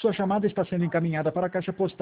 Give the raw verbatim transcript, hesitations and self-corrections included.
Sua chamada está sendo encaminhada para a caixa postal